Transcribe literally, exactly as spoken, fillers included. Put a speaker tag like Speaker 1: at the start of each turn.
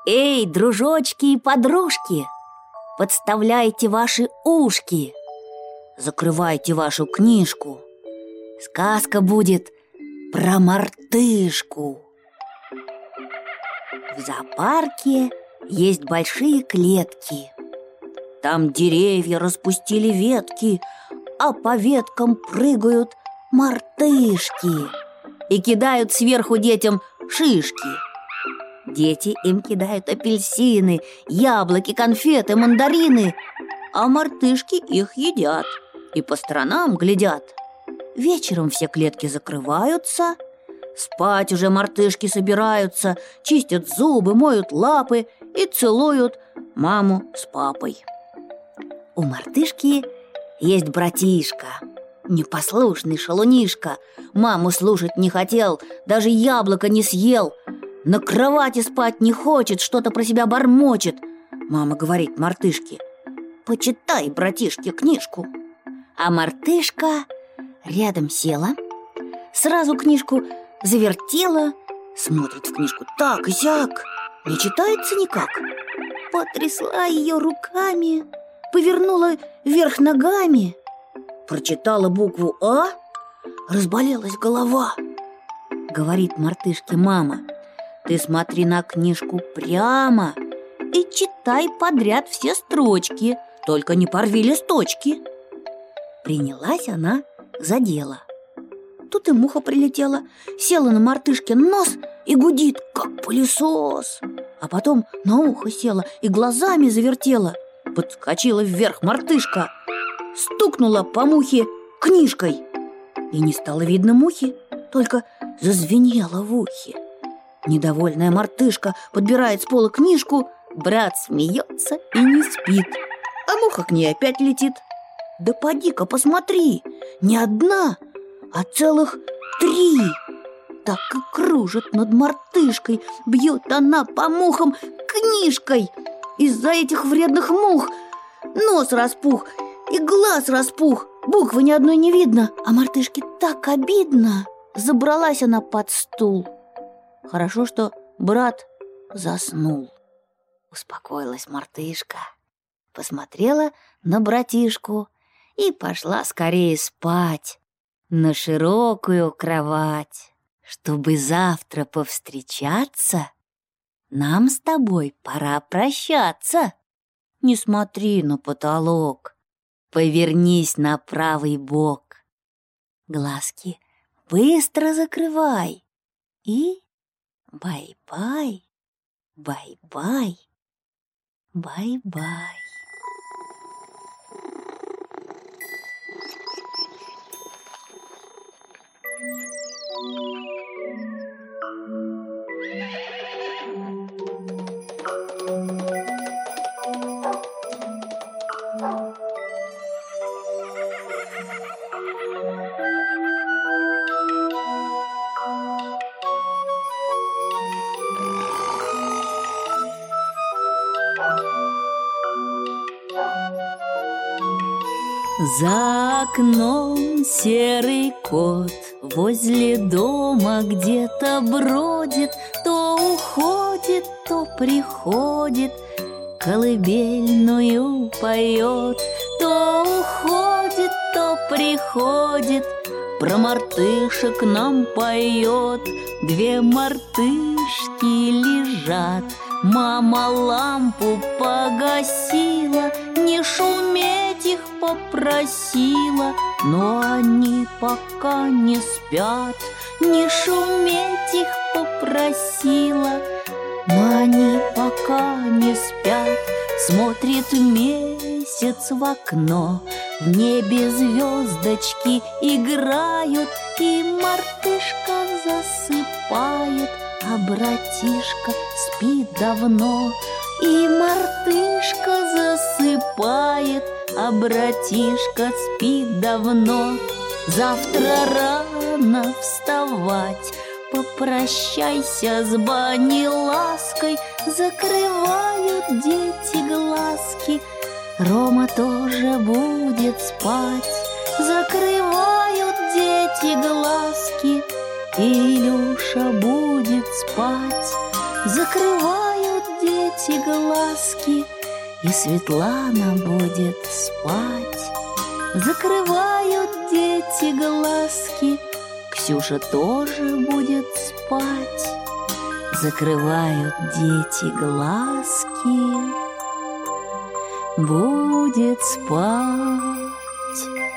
Speaker 1: Эй, дружочки и подружки, подставляйте ваши ушки, закрывайте вашу книжку. Сказка будет про мартышку. В зоопарке есть большие клетки. Там деревья распустили ветки, а по веткам прыгают мартышки и кидают сверху детям шишки. Дети им кидают апельсины, яблоки, конфеты, мандарины, а мартышки их едят и по сторонам глядят. Вечером все клетки закрываются, спать уже мартышки собираются, чистят зубы, моют лапы и целуют маму с папой. У мартышки есть братишка, непослушный шалунишка. Маму слушать не хотел, даже яблоко не съел. На кровати спать не хочет, что-то про себя бормочет. Мама говорит мартышке: почитай, братишке, книжку. А мартышка рядом села, сразу книжку завертела, смотрит в книжку так и сяк, не читается никак. Потрясла ее руками, повернула вверх ногами, прочитала букву А, разболелась голова. Говорит мартышке мама: ты смотри на книжку прямо и читай подряд все строчки, только не порви листочки. Принялась она за дело. Тут и муха прилетела, села на мартышкин нос и гудит, как пылесос. А потом на ухо села и глазами завертела. Подскочила вверх мартышка, стукнула по мухе книжкой. И не стало видно мухи, только зазвенело в ухе. Недовольная мартышка подбирает с пола книжку, брат смеется и не спит, а муха к ней опять летит. Да поди-ка посмотри, не одна, а целых три. Так и кружит над мартышкой, бьет она по мухам книжкой. Из-за этих вредных мух нос распух и глаз распух, буквы ни одной не видно, а мартышке так обидно. Забралась она под стул. Хорошо, что брат заснул. Успокоилась мартышка, посмотрела на братишку и пошла скорее спать на широкую кровать. Чтобы завтра повстречаться, нам с тобой пора прощаться. Не смотри на потолок, повернись на правый бок. Глазки быстро закрывай и бай-бай, бай-бай, бай-бай. За окном серый кот возле дома где-то бродит, то уходит, то приходит, колыбельную поет, то уходит, то приходит, про мартышек нам поет. Две мартышки лежат, мама лампу погасила, не шуметь их попросила, но они пока не спят. Не шуметь их попросила, но они пока не спят. Смотрит месяц в окно, в небе звездочки играют, и мартышка засыпает, а братишка спит давно. И мартышка засыпает, а братишка спит давно. Завтра рано вставать, попрощайся с Бани лаской. Закрывают дети глазки, Рома тоже будет спать. Закрывают дети глазки, и Илюша будет спать. Закрывают дети дети глазки, и Светлана будет спать. Закрывают дети глазки, Ксюша тоже будет спать. Закрывают дети глазки, будет спать.